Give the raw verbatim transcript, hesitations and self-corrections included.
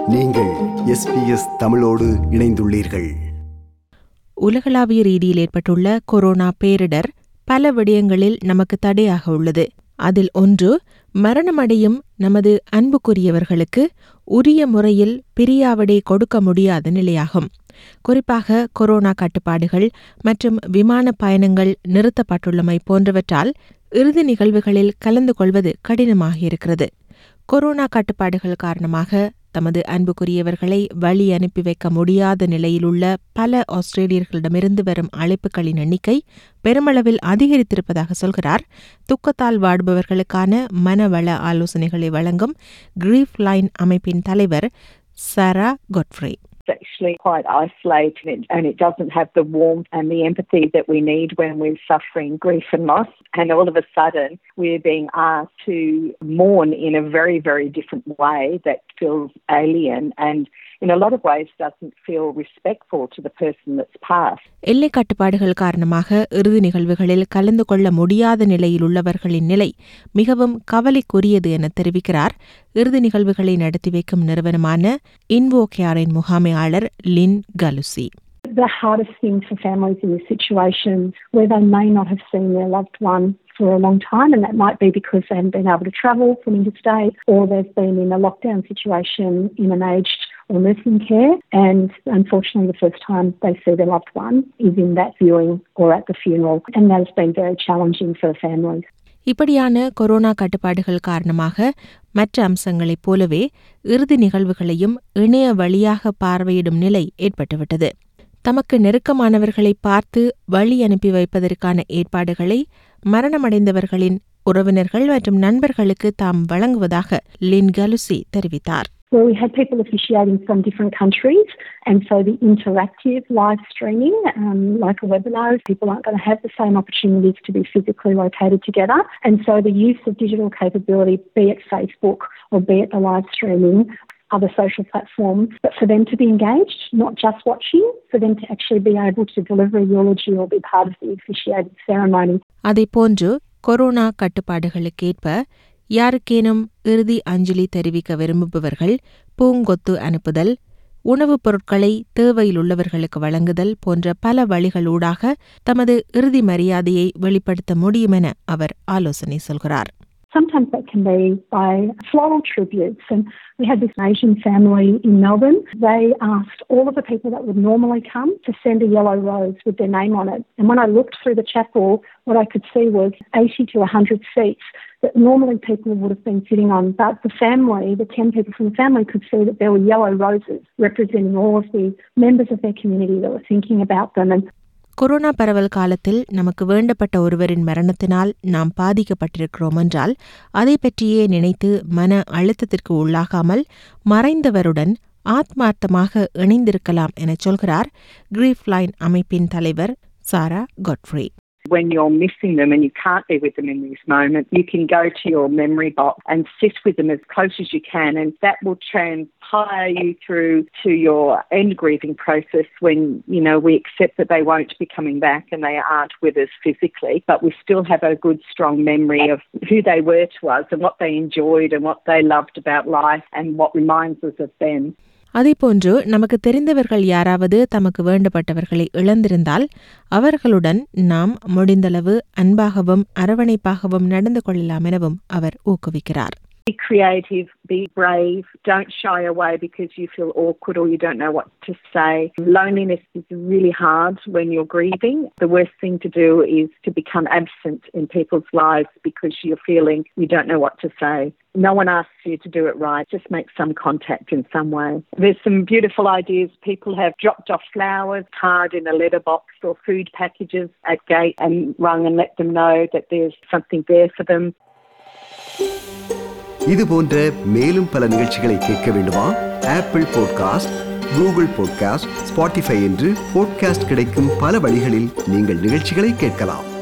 நீங்கள் S B S தமிழோடு இணைந்துள்ளீர்கள். உலகளாவிய ரீதியில் ஏற்பட்டுள்ள கொரோனா பேரிடர் பல விடயங்களில் நமக்கு தடையாக உள்ளது. அதில் ஒன்று, மரணமடையும் நமது அன்புக்குரியவர்களுக்கு உரிய முறையில் பிரியாவிடை கொடுக்க முடியாத நிலையாகும். குறிப்பாக கொரோனா கட்டுப்பாடுகள் மற்றும் விமான பயணங்கள் நிறுத்தப்பட்டுள்ளமை போன்றவற்றால் இறுதி நிகழ்வுகளில் கலந்து கொள்வது கடினமாக இருக்கிறது. கொரோனா கட்டுப்பாடுகள் காரணமாக தமது அன்புக்குரியவர்களை வழி அனுப்பி வைக்க முடியாத நிலையிலுள்ள பல ஆஸ்திரேலியர்களிடமிருந்து வரும் அழைப்புகளின் எண்ணிக்கை பெருமளவில் அதிகரித்திருப்பதாக சொல்கிறார் துக்கத்தால் வாடுபவர்களுக்கான மனவள ஆலோசனைகளை வழங்கும் கிரீஃப் லைன் அமைப்பின் தலைவர் சாரா கொட்ஃப்ரே. It's actually quite isolated and it doesn't have the warmth and the empathy that we need when we're suffering grief and loss. And all of a sudden we're being asked to mourn in a very, very different way that feels alien and in a lot of ways doesn't feel respectful to the person that's passed. எல்லை கட்டுப்பாடுகள் காரணமாக இறுதி நிகழ்வுகளில் கலந்து கொள்ள முடியாத நிலையில் உள்ளவர்களின் நிலை மிகவும் கவலைக்குரியது என தெரிவிக்கிறார் இறுதி நிகழ்வுகளை நடத்தி வைக்கும் நிறுவனமான இன்வோகேரின் முகாமையாளர் லின் கலுசி. The hardest thing for families in this situation where they may not have seen their loved one for a long time, and that might be because they haven't been able to travel from interstate or they've been in a lockdown situation in an aged or nursing care, and unfortunately the first time they see their loved one is in that viewing or at the funeral, and that has been very challenging for families. இப்படியான corona கட்டுப்பாடுகள் காரணமாக மற்ற அம்சங்களைப் போலவே இறுதி நிகழ்வுகளையும் இணைய வழியாக பார்வையிடும் நிலை ஏற்பட்டுவிட்டது. தமக்கு நெருக்கமானவர்களை பார்த்து வழி அனுப்பி வைப்பதற்கான ஏற்பாடுகளை மரணமடைந்தவர்களின் உறவினர்கள் மற்றும் நண்பர்களுக்கு தாம் வழங்குவதாக லின் கலுசி தெரிவித்தார். Well, we had people officiating from different countries, and so the interactive live streaming, um, like a webinar, people aren't going to have the same opportunities to be physically located together, and so the use of digital capability, be it Facebook or be it the live streaming, other social platforms, but for them to be engaged, not just watching, for them to actually be able to deliver a eulogy or be part of the officiated ceremony. அதேபோன்று corona கட்டுப்பாடுகளுக்கேற்ப யாருக்கேனும் இறுதி அஞ்சலி தெரிவிக்க விரும்புபவர்கள் பூங்கொத்து அனுப்புதல், உணவுப் பொருட்களை தேவையில் உள்ளவர்களுக்கு வழங்குதல் போன்ற பல வழிகளூடாக தமது இறுதி மரியாதையை வெளிப்படுத்த முடியும் என அவர் ஆலோசனை சொல்கிறார். Sometimes that can be by floral tributes, and we had this Asian family in Melbourne. They asked all of the people that would normally come to send a yellow rose with their name on it. And when I looked through the chapel, what I could see was eighty to one hundred seats that normally people would have been sitting on. But the family, the ten people from the family, could see that there were yellow roses representing all of the members of their community that were thinking about them. And corona பரவல் காலத்தில் நமக்கு வேண்டப்பட்ட ஒருவரின் மரணத்தினால் நாம் பாதிக்கப்பட்டிருக்கிறோம் என்றால் அதை பற்றியே நினைத்து மன அழுத்தத்திற்கு உள்ளாகாமல் மறைந்தவருடன் ஆத்மார்த்தமாக இணைந்திருக்கலாம் என சொல்கிறார் கிரீஃப் லைன் அமைப்பின் தலைவர் சாரா கொட்ஃப்ரே. When you're missing them and you can't be with them in this moment, you can go to your memory box and sit with them as close as you can, and that will transpire you through to your end grieving process when, you know, we accept that they won't be coming back and they aren't with us physically, but we still have a good strong memory of who they were to us and what they enjoyed and what they loved about life and what reminds us of them. அதேபோன்று நமக்கு தெரிந்தவர்கள் யாராவது தமக்கு வேண்டப்பட்டவர்களை இழந்திருந்தால் அவர்களுடன் நாம் முடிந்தளவு அன்பாகவும் அரவணைப்பாகவும் நடந்து கொள்ளலாம் எனவும் அவர் ஊக்குவிக்கிறார். Be creative, be brave, don't shy away because you feel awkward or you don't know what to say. Loneliness is really hard when you're grieving. The worst thing to do is to become absent in people's lives because you're feeling you don't know what to say. No one asks you to do it right. Just make some contact in some way. There's some beautiful ideas. People have dropped off flowers, card in a letterbox or food packages at gate and rung and let them know that there's something there for them. இது போன்ற மேலும் பல நிகழ்ச்சிகளை கேட்க வேண்டுமா? Apple podcast, Google podcast, Spotify என்று podcast கிடைக்கும் பல வழிகளில் நீங்கள் நிகழ்ச்சிகளை கேட்கலாம்.